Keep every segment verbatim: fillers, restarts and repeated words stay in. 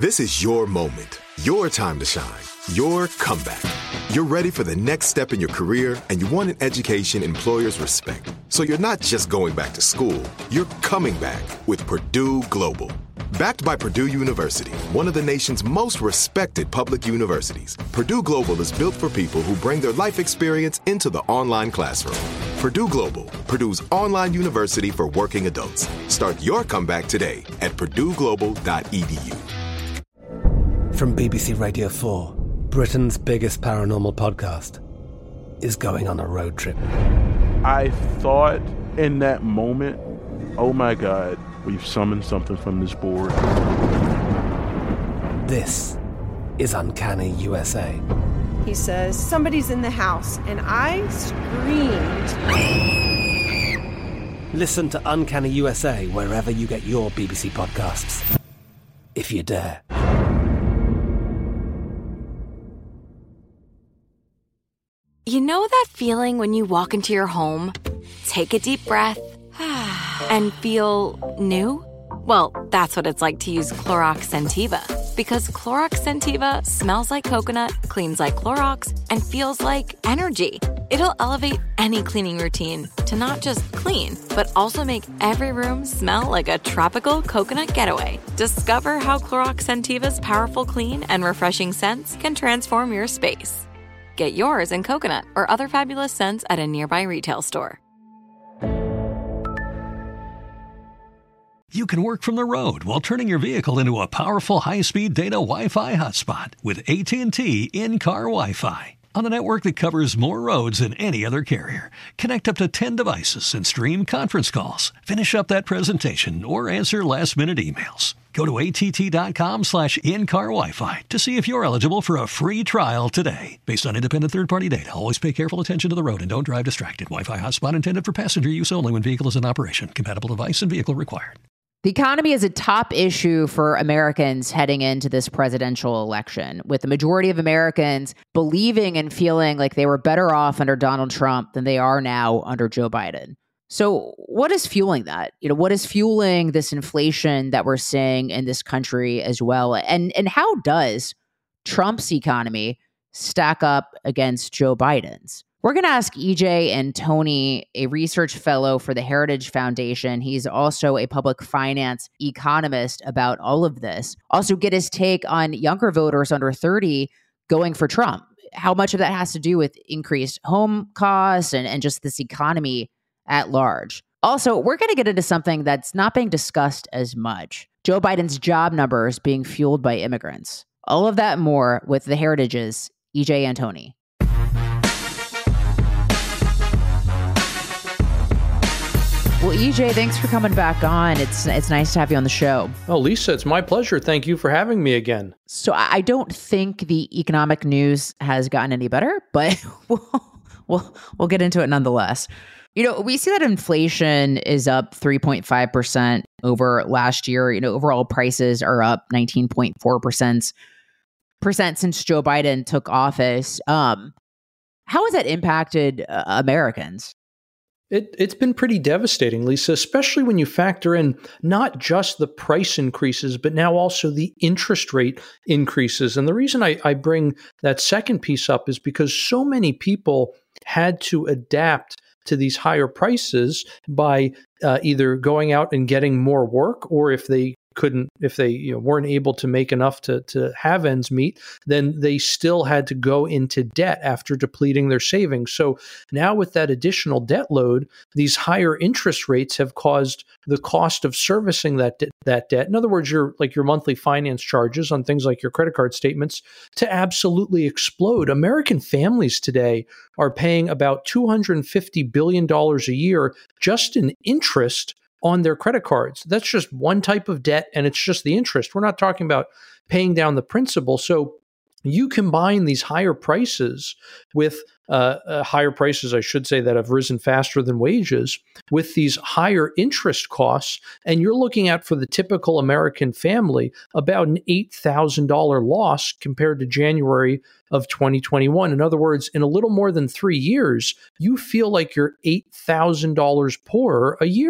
This is your moment, your time to shine, your comeback. You're ready for the next step in your career, and you want an education employers respect. So you're not just going back to school, you're coming back with Purdue Global. Backed by Purdue University, one of the nation's most respected public universities, Purdue Global is built for people who bring their life experience into the online classroom. Purdue Global, Purdue's online university for working adults. Start your comeback today at purdue global dot e d u. From B B C Radio four, Britain's biggest paranormal podcast is going on a road trip. I thought in that moment, oh my God, we've summoned something from this board. This is Uncanny U S A. He says, somebody's in the house, and I screamed. Listen to Uncanny U S A wherever you get your B B C podcasts, if you dare. You know that feeling when you walk into your home, take a deep breath, and feel new? Well, that's what it's like to use Clorox Scentiva. Because Clorox Scentiva smells like coconut, cleans like Clorox, and feels like energy. It'll elevate any cleaning routine to not just clean, but also make every room smell like a tropical coconut getaway. Discover how Clorox Scentiva's powerful clean and refreshing scents can transform your space. Get yours in coconut or other fabulous scents at a nearby retail store. You can work from the road while turning your vehicle into a powerful high-speed data Wi-Fi hotspot with A T and T in-car Wi-Fi. On a network that covers more roads than any other carrier. Connect up to ten devices and stream conference calls. Finish up that presentation or answer last-minute emails. Go to att.com slash in-car Wi-Fi to see if you're eligible for a free trial today. Based on independent third-party data, always pay careful attention to the road and don't drive distracted. Wi-Fi hotspot intended for passenger use only when vehicle is in operation. Compatible device and vehicle required. The economy is a top issue for Americans heading into this presidential election, with the majority of Americans believing and feeling like they were better off under Donald Trump than they are now under Joe Biden. So what is fueling that? You know, what is fueling this inflation that we're seeing in this country as well? And and how does Trump's economy stack up against Joe Biden's? We're going to ask E J Antoni, a research fellow for the Heritage Foundation. He's also a public finance economist, about all of this. Also get his take on younger voters under thirty going for Trump. How much of that has to do with increased home costs and, and just this economy at large. Also, we're going to get into something that's not being discussed as much. Joe Biden's job numbers being fueled by immigrants. All of that and more with the Heritage's E J Antoni. Well, E J, thanks for coming back on. It's it's nice to have you on the show. Oh, Lisa, it's my pleasure. Thank you for having me again. So I don't think the economic news has gotten any better, but we'll, we'll, we'll get into it nonetheless. You know, we see that inflation is up three point five percent over last year. You know, overall prices are up nineteen point four percent percent since Joe Biden took office. Um, how has that impacted uh, Americans? It, it's been pretty devastating, Lisa, especially when you factor in not just the price increases, but now also the interest rate increases. And the reason I, I bring that second piece up is because so many people had to adapt to these higher prices by uh, either going out and getting more work, or if they couldn't, if they you know, weren't able to make enough to, to have ends meet, then they still had to go into debt after depleting their savings. So now with that additional debt load, these higher interest rates have caused the cost of servicing that de- that debt. In other words, your like your monthly finance charges on things like your credit card statements to absolutely explode. American families today are paying about two hundred fifty billion dollars a year just in interest on their credit cards. That's just one type of debt, and it's just the interest. We're not talking about paying down the principal. So you combine these higher prices with uh, uh, higher prices, I should say, that have risen faster than wages, with these higher interest costs, and you're looking at, for the typical American family, about an eight thousand dollars loss compared to January of twenty twenty-one. In other words, in a little more than three years, you feel like you're eight thousand dollars poorer a year.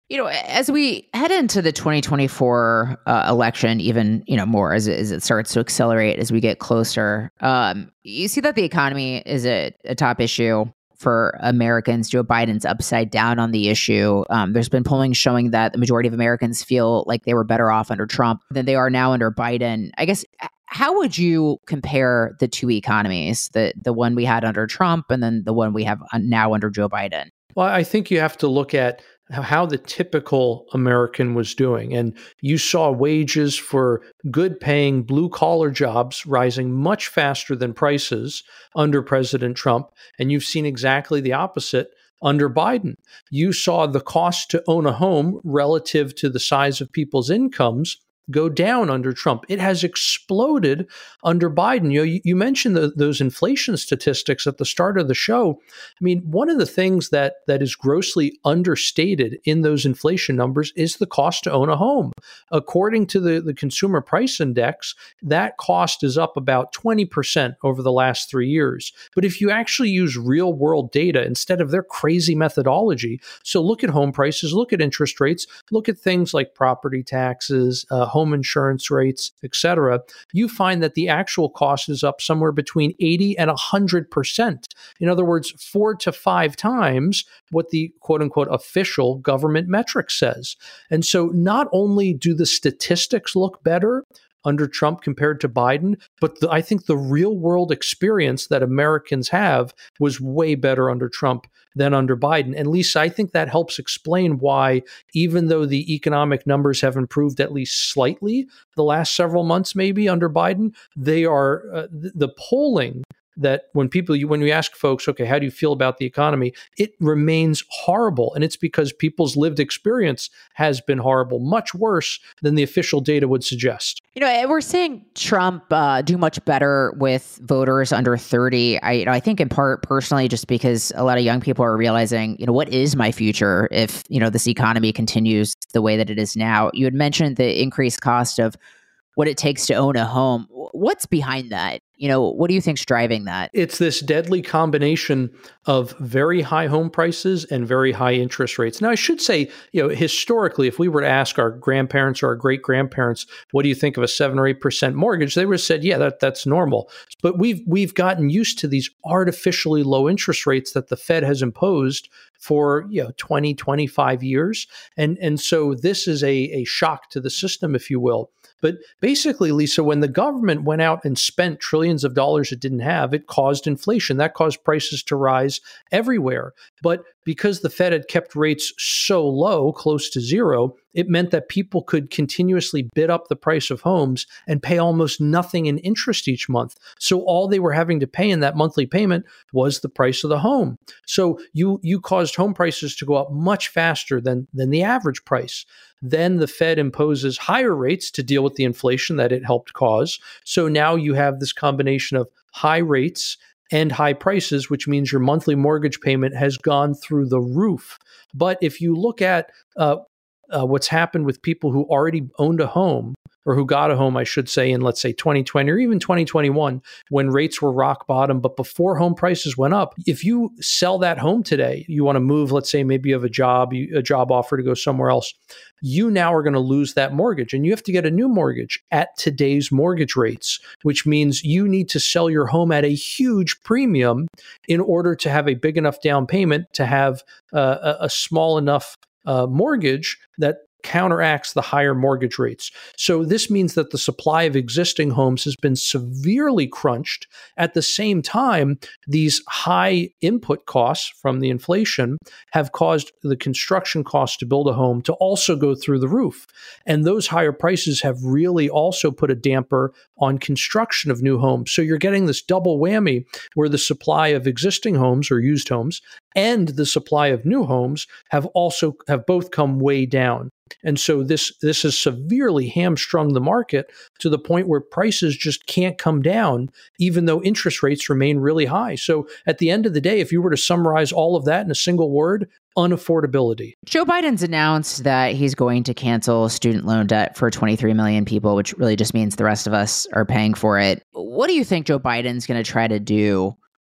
You know, as we head into the twenty twenty-four uh, election, even, you know, more as it, as it starts to accelerate as we get closer, um, you see that the economy is a, a top issue for Americans. Joe Biden's upside down on the issue. Um, there's been polling showing that the majority of Americans feel like they were better off under Trump than they are now under Biden. I guess, how would you compare the two economies, the the one we had under Trump and then the one we have now under Joe Biden? Well, I think you have to look at how the typical American was doing. And you saw wages for good paying blue collar jobs rising much faster than prices under President Trump. And you've seen exactly the opposite under Biden. You saw the cost to own a home relative to the size of people's incomes go down under Trump. It has exploded under Biden. You know, you, you mentioned the, those inflation statistics at the start of the show. I mean, one of the things that that is grossly understated in those inflation numbers is the cost to own a home. According to the, the Consumer Price Index, that cost is up about twenty percent over the last three years. But if you actually use real world data instead of their crazy methodology, so look at home prices, look at interest rates, look at things like property taxes, uh, home insurance rates, et cetera, you find that the actual cost is up somewhere between eighty and one hundred percent. In other words, four to five times what the quote unquote official government metric says. And so not only do the statistics look better under Trump compared to Biden, but the, I think the real world experience that Americans have was way better under Trump than under Biden. And Lisa, I think that helps explain why, even though the economic numbers have improved at least slightly the last several months, maybe under Biden, they are uh, the, the polling that when people, you, when we ask folks, okay, how do you feel about the economy? It remains horrible. And it's because people's lived experience has been horrible, much worse than the official data would suggest. You know, we're seeing Trump uh, do much better with voters under thirty. I, you know, I think in part personally, just because a lot of young people are realizing, you know, what is my future if, you know, this economy continues the way that it is now? You had mentioned the increased cost of what it takes to own a home. What's behind that? You know, what do you think's driving that? It's this deadly combination of very high home prices and very high interest rates. Now, I should say, you know, historically, if we were to ask our grandparents or our great grandparents, what do you think of a seven or eight percent mortgage? They would have said, yeah, that that's normal. But we've we've gotten used to these artificially low interest rates that the Fed has imposed for, you know, twenty, twenty-five years. And and so this is a, a shock to the system, if you will. But basically, Lisa, when the government went out and spent trillions of dollars it didn't have, it caused inflation. That caused prices to rise everywhere. But because the Fed had kept rates so low, close to zero, it meant that people could continuously bid up the price of homes and pay almost nothing in interest each month. So all they were having to pay in that monthly payment was the price of the home. So you you caused home prices to go up much faster than, than the average price. Then the Fed imposes higher rates to deal with the inflation that it helped cause. So now you have this combination of high rates and high prices, which means your monthly mortgage payment has gone through the roof. But if you look at uh, uh, what's happened with people who already owned a home, or who got a home, I should say, in, let's say, twenty twenty or even twenty twenty-one, when rates were rock bottom, but before home prices went up, if you sell that home today, you want to move, let's say, maybe you have a job, a job offer to go somewhere else, you now are going to lose that mortgage and you have to get a new mortgage at today's mortgage rates, which means you need to sell your home at a huge premium in order to have a big enough down payment to have uh, a, a small enough uh, mortgage that counteracts the higher mortgage rates. So this means that the supply of existing homes has been severely crunched. At the same time, these high input costs from the inflation have caused the construction costs to build a home to also go through the roof. And those higher prices have really also put a damper on construction of new homes. So you're getting this double whammy where the supply of existing homes or used homes and the supply of new homes have also have both come way down. And so this this has severely hamstrung the market to the point where prices just can't come down, even though interest rates remain really high. So at the end of the day, if you were to summarize all of that in a single word, unaffordability. Joe Biden's announced that he's going to cancel student loan debt for twenty-three million people, which really just means the rest of us are paying for it. What do you think Joe Biden's going to try to do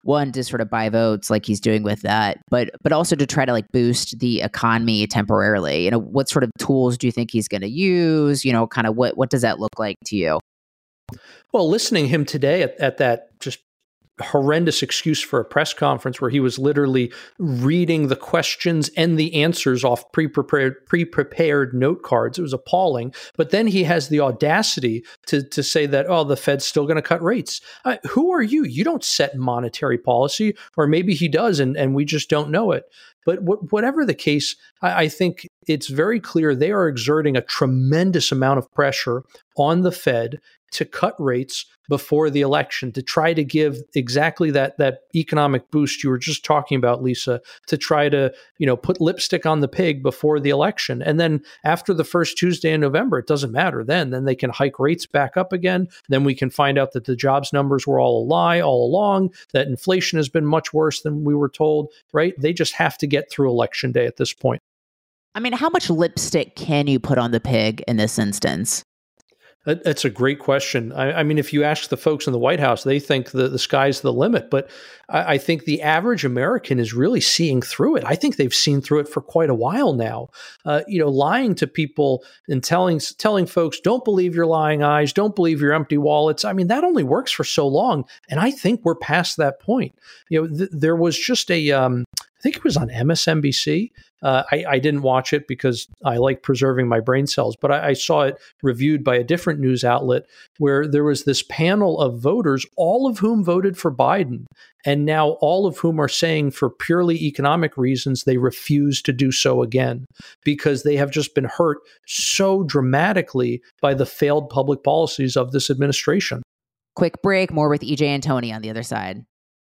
one, to sort of buy votes like he's doing with that, but but also to try to like boost the economy temporarily. You know, what sort of tools do you think he's going to use? You know, kind of what what does that look like to you? Well, listening to him today at, at that just horrendous excuse for a press conference where he was literally reading the questions and the answers off pre-prepared pre-prepared note cards. It was appalling. But then he has the audacity to, to say that, oh, the Fed's still going to cut rates. Uh, who are you? You don't set monetary policy, or maybe he does, and, and we just don't know it. But w- whatever the case, I, I think it's very clear they are exerting a tremendous amount of pressure on the Fed to cut rates before the election, to try to give exactly that that economic boost you were just talking about, Lisa, to try to, you know, put lipstick on the pig before the election. And then after the first Tuesday in November, it doesn't matter then. Then they can hike rates back up again. Then we can find out that the jobs numbers were all a lie all along, that inflation has been much worse than we were told, right? They just have to get through Election Day at this point. I mean, how much lipstick can you put on the pig in this instance? That's a great question. I, I mean, if you ask the folks in the White House, they think the, the sky's the limit. But I, I think the average American is really seeing through it. I think they've seen through it for quite a while now. Uh, you know, lying to people and telling telling folks, don't believe your lying eyes, don't believe your empty wallets. I mean, that only works for so long. And I think we're past that point. You know, th- there was just a, um, I think it was on M S N B C. Uh, I, I didn't watch it because I like preserving my brain cells, but I, I saw it reviewed by a different news outlet where there was this panel of voters, all of whom voted for Biden, and now all of whom are saying for purely economic reasons they refuse to do so again because they have just been hurt so dramatically by the failed public policies of this administration. Quick break, more with E J and Tony on the other side.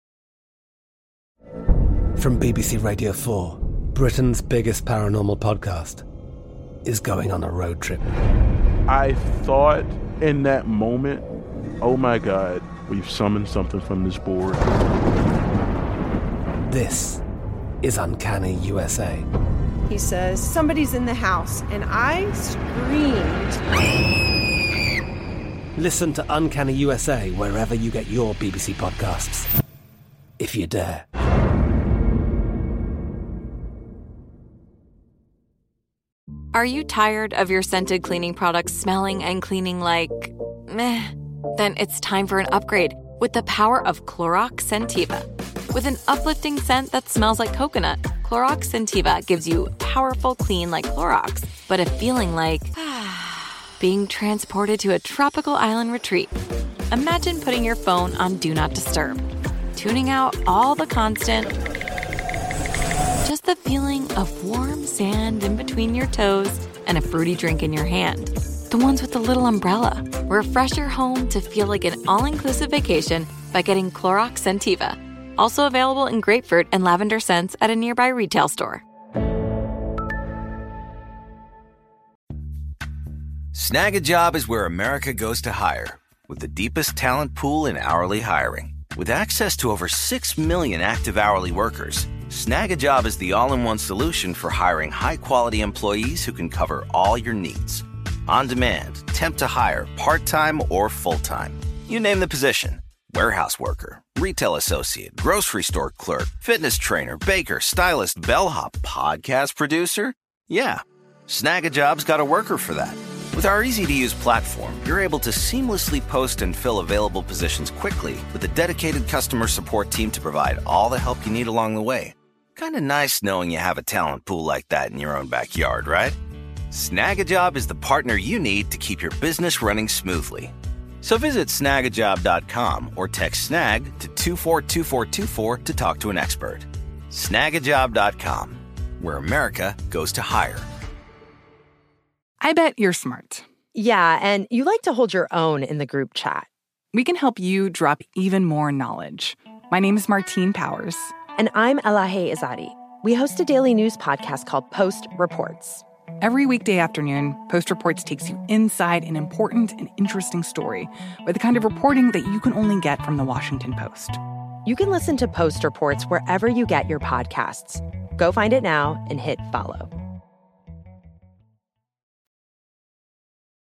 From B B C Radio four, Britain's biggest paranormal podcast is going on a road trip. I thought in that moment, oh my God, we've summoned something from this board. This is Uncanny U S A. He says, somebody's in the house, and I screamed. Listen to Uncanny U S A wherever you get your B B C podcasts, if you dare. Are you tired of your scented cleaning products smelling and cleaning like meh? Then it's time for an upgrade with the power of Clorox Scentiva. With an uplifting scent that smells like coconut, Clorox Scentiva gives you powerful clean like Clorox, but a feeling like being transported to a tropical island retreat. Imagine putting your phone on Do Not Disturb, tuning out all the constant, just the feeling of warm sand in between your toes and a fruity drink in your hand. The ones with the little umbrella. Refresh your home to feel like an all-inclusive vacation by getting Clorox Scentiva. Also available in grapefruit and lavender scents at a nearby retail store. Snag a Job is where America goes to hire, with the deepest talent pool in hourly hiring. With access to over six million active hourly workers, Snag a Job is the all-in-one solution for hiring high-quality employees who can cover all your needs. On demand, temp to hire, part-time or full-time. You name the position. Warehouse worker, retail associate, grocery store clerk, fitness trainer, baker, stylist, bellhop, podcast producer. Yeah, Snag a Job's got a worker for that. With our easy-to-use platform, you're able to seamlessly post and fill available positions quickly with a dedicated customer support team to provide all the help you need along the way. Kind of nice knowing you have a talent pool like that in your own backyard, right? Snag a Job is the partner you need to keep your business running smoothly. So visit snag a job dot com or text snag to two four two four two four to talk to an expert. snag a job dot com, where America goes to hire. I bet you're smart. Yeah, and you like to hold your own in the group chat. We can help you drop even more knowledge. My name is Martine Powers. And I'm Elahe Izadi. We host a daily news podcast called Post Reports. Every weekday afternoon, Post Reports takes you inside an important and interesting story with the kind of reporting that you can only get from the Washington Post. You can listen to Post Reports wherever you get your podcasts. Go find it now and hit follow.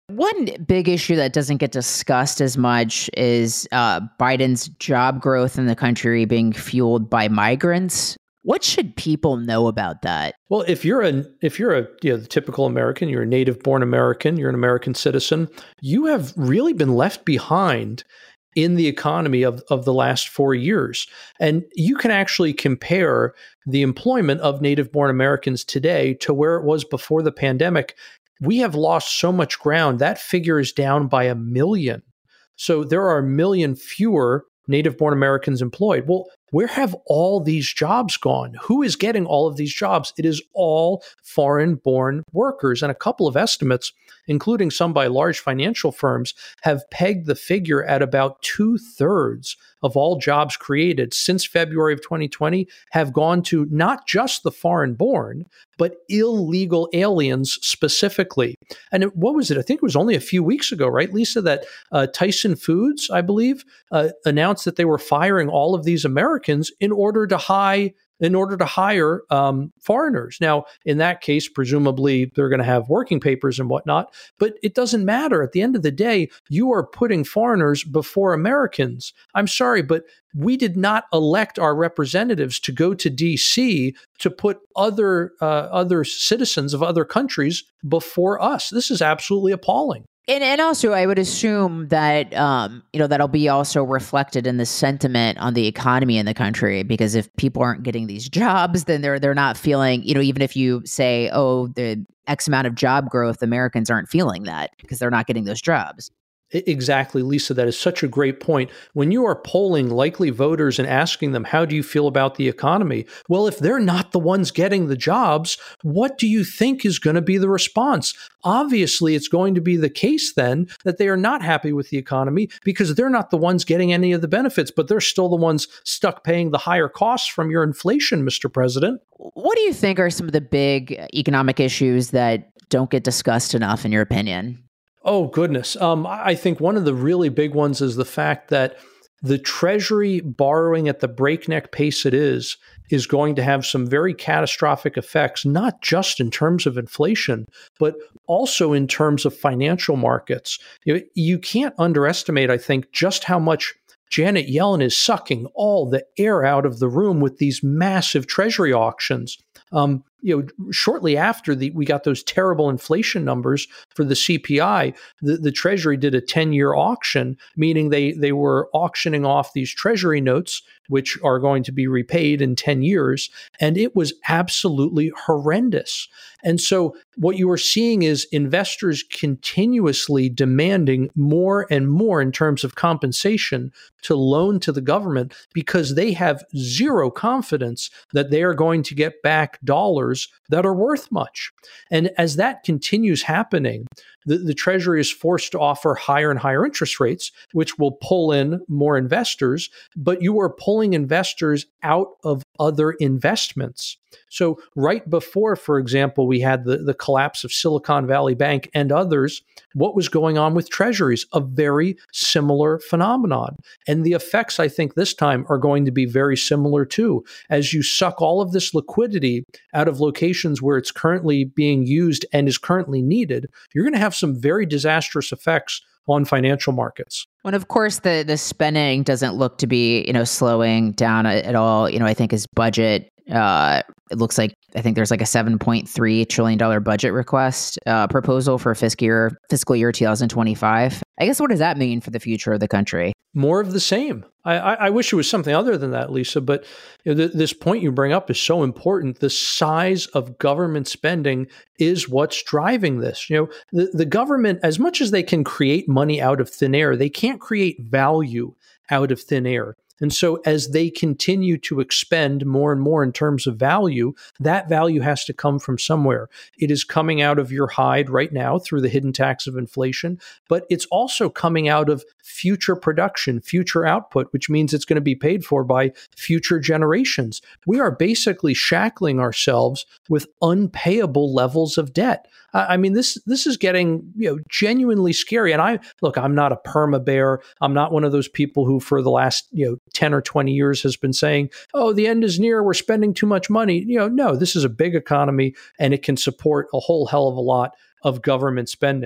One big issue that doesn't get discussed as much is uh, Biden's job growth in the country being fueled by migrants. What should people know about that? Well, if you're a if you're a you know, the typical American, you're a native-born American, you're an American citizen, you have really been left behind in the economy of, of the last four years. And you can actually compare the employment of native-born Americans today to where it was before the pandemic. We have lost so much ground. That figure is down by a million. So there are a million fewer native-born Americans employed. Well, where have all these jobs gone? Who is getting all of these jobs? It is all foreign-born workers. And a couple of estimates, including some by large financial firms, have pegged the figure at about two-thirds of all jobs created since February of twenty twenty have gone to not just the foreign-born, but illegal aliens specifically. And it, what was it? I think it was only a few weeks ago, right, Lisa, that uh, Tyson Foods, I believe, uh, announced that they were firing all of these Americans in order to hire in order to hire um, foreigners. Now, in that case, presumably they're going to have working papers and whatnot, but it doesn't matter. At the end of the day, you are putting foreigners before Americans. I'm sorry, but we did not elect our representatives to go to D C to put other uh, other citizens of other countries before us. This is absolutely appalling. And and also, I would assume that um, you know that'll be also reflected in the sentiment on the economy in the country, because if people aren't getting these jobs, then they're they're not feeling, you know, even if you say, oh, the X amount of job growth, Americans aren't feeling that because they're not getting those jobs. Exactly, Lisa. That is such a great point. When you are polling likely voters and asking them, how do you feel about the economy? Well, if they're not the ones getting the jobs, what do you think is going to be the response? Obviously, it's going to be the case then that they are not happy with the economy because they're not the ones getting any of the benefits, but they're still the ones stuck paying the higher costs from your inflation, Mister President. What do you think are some of the big economic issues that don't get discussed enough, in your opinion? Oh, goodness. Um, I think one of the really big ones is the fact that the Treasury borrowing at the breakneck pace it is, is going to have some very catastrophic effects, not just in terms of inflation, but also in terms of financial markets. You, you can't underestimate, I think, just how much Janet Yellen is sucking all the air out of the room with these massive Treasury auctions. Um, you know, shortly after the, we got those terrible inflation numbers for the C P I, the, the Treasury did a ten-year auction, meaning they they were auctioning off these Treasury notes, which are going to be repaid in ten years, and it was absolutely horrendous. And so what you are seeing is investors continuously demanding more and more in terms of compensation to loan to the government because they have zero confidence that they are going to get back dollars that are worth much. And as that continues happening, the, the Treasury is forced to offer higher and higher interest rates, which will pull in more investors, but you are pulling investors out of other investments. So right before, for example, we had the, the collapse of Silicon Valley Bank and others, what was going on with treasuries? A very similar phenomenon. And the effects, I think, this time are going to be very similar too. As you suck all of this liquidity out of locations where it's currently being used and is currently needed, you're going to have some very disastrous effects on financial markets. When, of course, the the spending doesn't look to be, you know, slowing down at all. You know, I think his budget, uh, it looks like, I think there's like a seven point three trillion dollars budget request uh, proposal for fiscal year, fiscal year twenty twenty-five. I guess, what does that mean for the future of the country? More of the same. I, I, I wish it was something other than that, Lisa, but you know, th- this point you bring up is so important. The size of government spending is what's driving this. You know, the, the government, as much as they can create money out of thin air, they can't create value out of thin air. And so as they continue to expend more and more in terms of value, that value has to come from somewhere. It is coming out of your hide right now through the hidden tax of inflation, but it's also coming out of future production, future output, which means it's going to be paid for by future generations. We are basically shackling ourselves with unpayable levels of debt. I mean, this this is getting, you know, genuinely scary. And I look, I'm not a perma bear. I'm not one of those people who, for the last, you know, ten or twenty years, has been saying, "Oh, the end is near. We're spending too much money." You know, no, this is a big economy, and it can support a whole hell of a lot of government spending.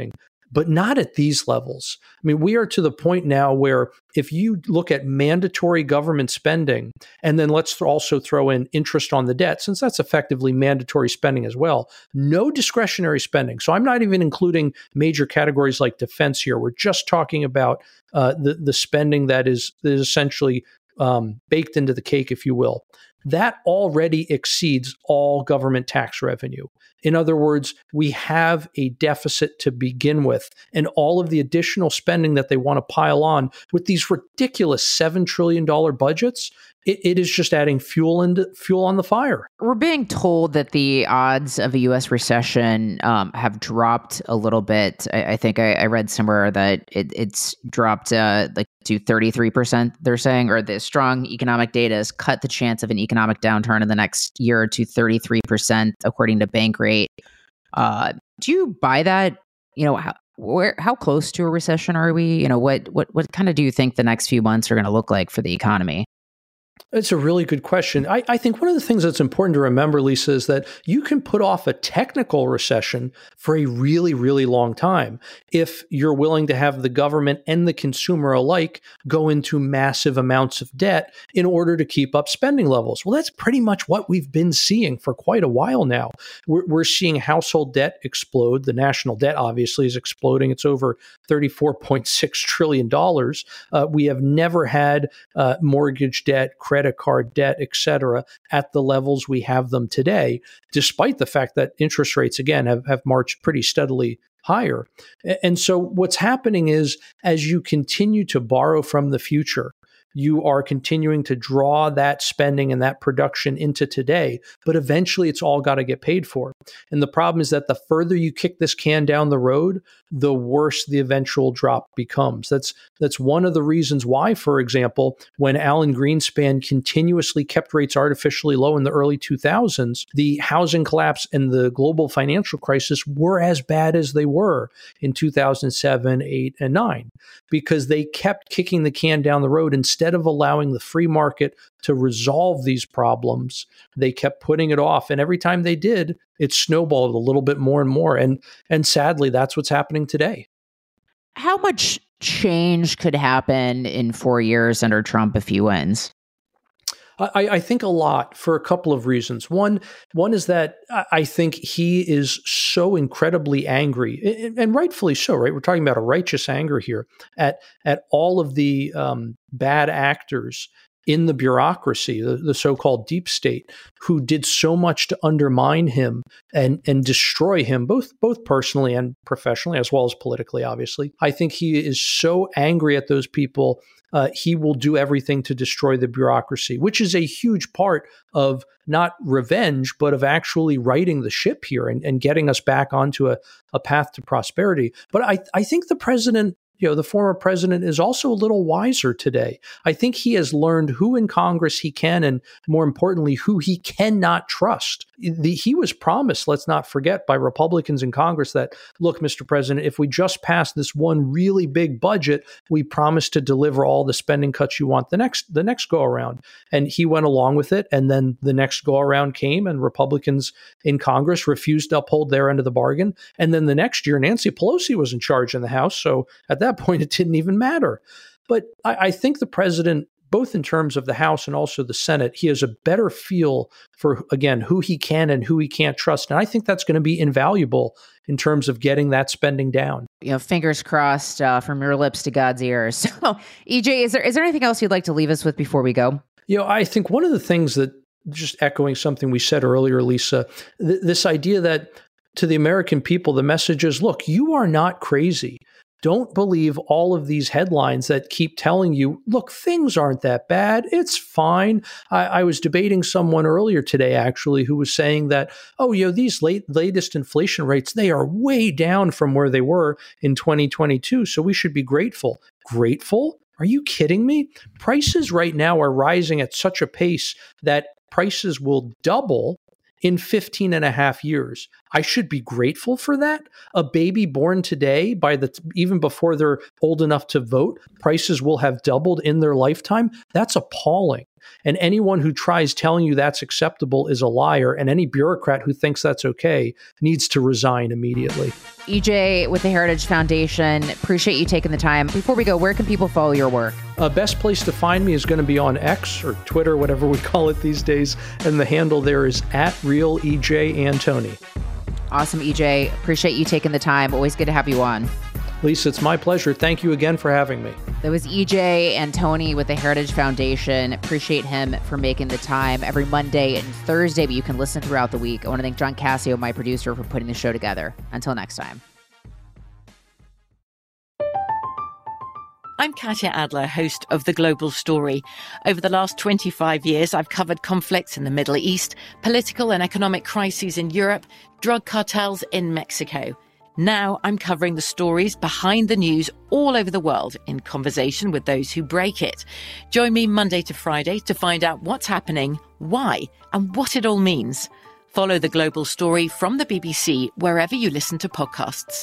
but not at these levels. I mean, we are to the point now where if you look at mandatory government spending, and then let's also throw in interest on the debt, since that's effectively mandatory spending as well, no discretionary spending. So I'm not even including major categories like defense here. We're just talking about uh, the, the spending that is, that is essentially um, baked into the cake, if you will. That already exceeds all government tax revenue. In other words, we have a deficit to begin with, and all of the additional spending that they want to pile on with these ridiculous seven trillion dollars budgets, it, it is just adding fuel into fuel on the fire. We're being told that the odds of a U S recession um, have dropped a little bit. I, I think I, I read somewhere that it, it's dropped uh, like to thirty-three percent, they're saying, or the strong economic data has cut the chance of an economic downturn in the next year to thirty-three percent, according to Bankrate. Uh, do you buy that? You know, how, where, how close to a recession are we? You know, what, what, what kind of do you think the next few months are going to look like for the economy? It's a really good question. I, I think one of the things that's important to remember, Lisa, is that you can put off a technical recession for a really, really long time if you're willing to have the government and the consumer alike go into massive amounts of debt in order to keep up spending levels. Well, that's pretty much what we've been seeing for quite a while now. We're, we're seeing household debt explode. The national debt obviously is exploding. It's over thirty-four point six trillion dollars. Uh, we have never had uh, mortgage debt, credit card debt, et cetera, at the levels we have them today, despite the fact that interest rates, again, have, have marched pretty steadily higher. And so what's happening is, as you continue to borrow from the future, you are continuing to draw that spending and that production into today, but eventually it's all got to get paid for. And the problem is that the further you kick this can down the road, the worse the eventual drop becomes. That's that's one of the reasons why, for example, when Alan Greenspan continuously kept rates artificially low in the early two thousands, the housing collapse and the global financial crisis were as bad as they were in two thousand seven, eight, and nine, because they kept kicking the can down the road. Instead of allowing the free market to resolve these problems, they kept putting it off. And every time they did, it snowballed a little bit more and more. And, and sadly, that's what's happening today. How much change could happen in four years under Trump if he wins? I, I think a lot, for a couple of reasons. One, one is that I think he is so incredibly angry, and rightfully so, right? We're talking about a righteous anger here at at all of the um, bad actors in the bureaucracy, the, the so-called deep state, who did so much to undermine him and and destroy him, both both personally and professionally, as well as politically, obviously. I think he is so angry at those people. Uh, he will do everything to destroy the bureaucracy, which is a huge part of not revenge, but of actually righting the ship here and, and getting us back onto a, a path to prosperity. But I, I think the president, you know, the former president is also a little wiser today. I think he has learned who in Congress he can, and more importantly, who he cannot trust. The, he was promised, let's not forget, by Republicans in Congress that, look, Mister President, if we just pass this one really big budget, we promise to deliver all the spending cuts you want the next the next go around. And he went along with it. And then the next go around came, and Republicans in Congress refused to uphold their end of the bargain. And then the next year, Nancy Pelosi was in charge in the House. So at that point, it didn't even matter. But I, I think the president, both in terms of the House and also the Senate, he has a better feel for, again, who he can and who he can't trust. And I think that's going to be invaluable in terms of getting that spending down. You know, fingers crossed uh, from your lips to God's ears. So, E J, is there is there anything else you'd like to leave us with before we go? You know, I think one of the things that, just echoing something we said earlier, Lisa, th- this idea that to the American people, the message is, look, you are not crazy. Don't believe all of these headlines that keep telling you, look, things aren't that bad. It's fine. I, I was debating someone earlier today, actually, who was saying that, oh, you know, these late, latest inflation rates, they are way down from where they were in twenty twenty-two. So we should be grateful. Grateful? Are you kidding me? Prices right now are rising at such a pace that prices will double in fifteen and a half years. I should be grateful for that. A baby born today, by the even before they're old enough to vote, prices will have doubled in their lifetime. That's appalling. And anyone who tries telling you that's acceptable is a liar. And any bureaucrat who thinks that's okay needs to resign immediately. E J with the Heritage Foundation, appreciate you taking the time. Before we go, where can people follow your work? Uh, best place to find me is going to be on X or Twitter, whatever we call it these days. And the handle there is at Real E J Antoni. Awesome, E J. Appreciate you taking the time. Always good to have you on. Lisa, it's my pleasure. Thank you again for having me. That was E J Antoni with the Heritage Foundation. Appreciate him for making the time every Monday and Thursday, but you can listen throughout the week. I want to thank John Cassio, my producer, for putting the show together. Until next time. I'm Katya Adler, host of The Global Story. Over the last twenty-five years, I've covered conflicts in the Middle East, political and economic crises in Europe, drug cartels in Mexico. Now I'm covering the stories behind the news all over the world in conversation with those who break it. Join me Monday to Friday to find out what's happening, why, and what it all means. Follow The Global Story from the B B C wherever you listen to podcasts.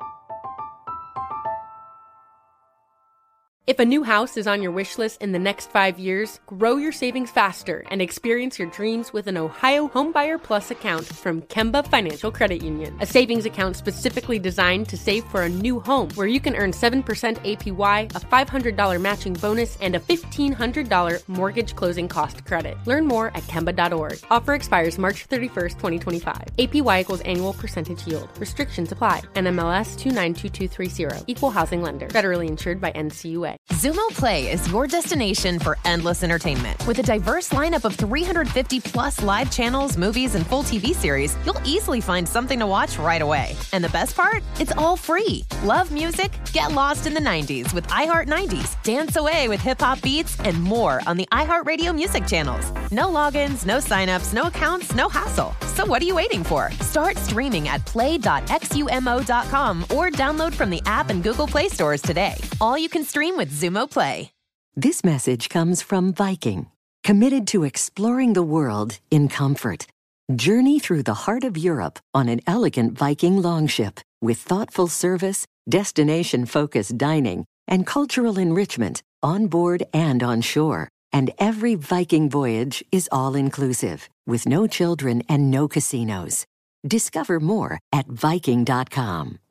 If a new house is on your wish list in the next five years, grow your savings faster and experience your dreams with an Ohio Homebuyer Plus account from Kemba Financial Credit Union. A savings account specifically designed to save for a new home, where you can earn seven percent A P Y, a five hundred dollars matching bonus, and a fifteen hundred dollars mortgage closing cost credit. Learn more at Kemba dot org. Offer expires March thirty-first, twenty twenty-five. A P Y equals annual percentage yield. Restrictions apply. N M L S two nine two two three zero. Equal housing lender. Federally insured by N C U A. Xumo Play is your destination for endless entertainment. With a diverse lineup of three hundred fifty plus live channels, movies, and full T V series, you'll easily find something to watch right away. And the best part? It's all free. Love music? Get lost in the nineties with iHeart nineties. Dance away with hip-hop beats and more on the iHeartRadio music channels. No logins, no signups, no accounts, no hassle. So what are you waiting for? Start streaming at play dot xumo dot com or download from the app and Google Play stores today. All you can stream with Xumo Play. This message comes from Viking, committed to exploring the world in comfort. Journey through the heart of Europe on an elegant Viking longship with thoughtful service, destination-focused dining, and cultural enrichment on board and on shore. And every Viking voyage is all-inclusive, with no children and no casinos. Discover more at Viking dot com.